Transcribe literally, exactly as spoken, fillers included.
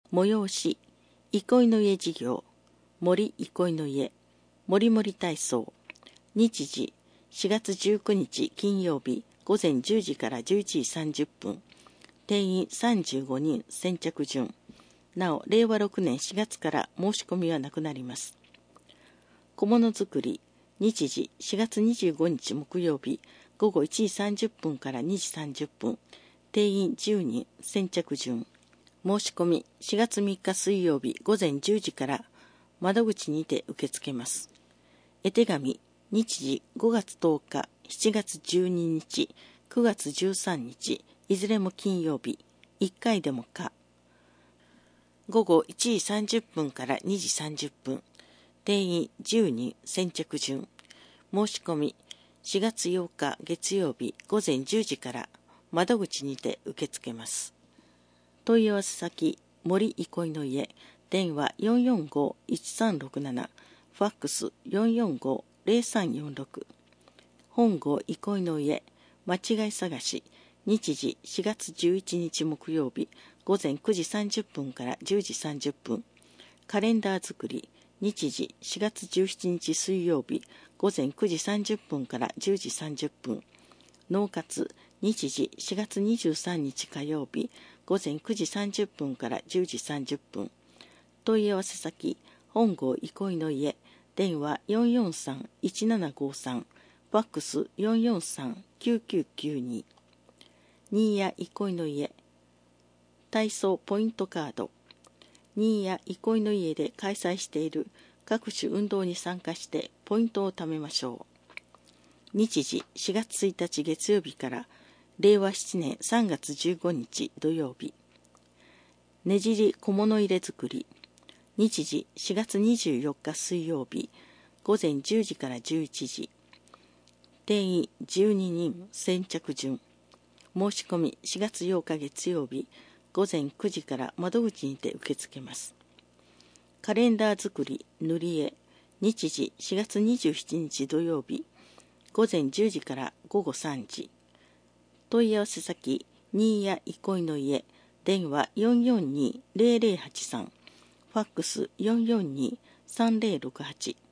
催し、憩いの家事業、森憩いの家、もりもり体操。日時、しがつじゅうくにち金曜日、ごぜんじゅうじからじゅういちじさんじゅっぷん。定員さんじゅうごにん、先着順。なお、れいわろくねんしがつから申し込みはなくなります。小物作り、日時、しがつにじゅうごにち木曜日、ごごいちじさんじゅっぷんからにじさんじゅっぷん。定員じゅうにん、先着順。申し込み、しがつみっか水曜日、ごぜんじゅうじから窓口にて受け付けます。絵手紙、日時、ごがつとおか、しちがつじゅうににち、くがつじゅうさんにち、いずれも金曜日、いっかいでもか。ごごいちじさんじゅっぷんからにじさんじゅっぷん。定員じゅうにん、先着順。申し込み、しがつようか月曜日、ごぜんじゅうじから窓口にて受け付けます。問い合わせ先、森憩いの家、電話 よんよんごいちさんろくなな、ファックス よんよんごぜろさんよんろく。本郷憩いの家、間違い探し、日時しがつじゅういちにち木曜日、ごぜんくじさんじゅっぷんからじゅうじさんじゅっぷん。カレンダー作り、日時しがつじゅうしちにち水曜日、ごぜんくじさんじゅっぷんからじゅうじさんじゅっぷん。納活、日時しがつにじゅうさんにち火曜日、ごぜんくじさんじゅっぷんからじゅうじさんじゅっぷん。問い合わせ先、本郷憩いの家、電話 よんよんさんいちななごさん、ファックス よんよんさんきゅうきゅうきゅうに。新谷憩いの家、体操ポイントカード。新谷憩いの家で開催している各種運動に参加してポイントを貯めましょう。日時しがつついたち月曜日かられいわななねんさんがつじゅうごにち土曜日。ねじり小物入れ作り。日時しがつにじゅうよっか水曜日、ごぜんじゅうじからじゅういちじ。定員じゅうににん、先着順。申し込みしがつようか月曜日、ごぜんくじから窓口にて受け付けます。カレンダー作り、塗り絵。日時しがつにじゅうしちにち土曜日、ごぜんじゅうじからごごさんじ。問い合わせ先、新谷憩いの家、電話 よんよんにぜろぜろはちさん、ファックス よんよんにさんぜろろくはち。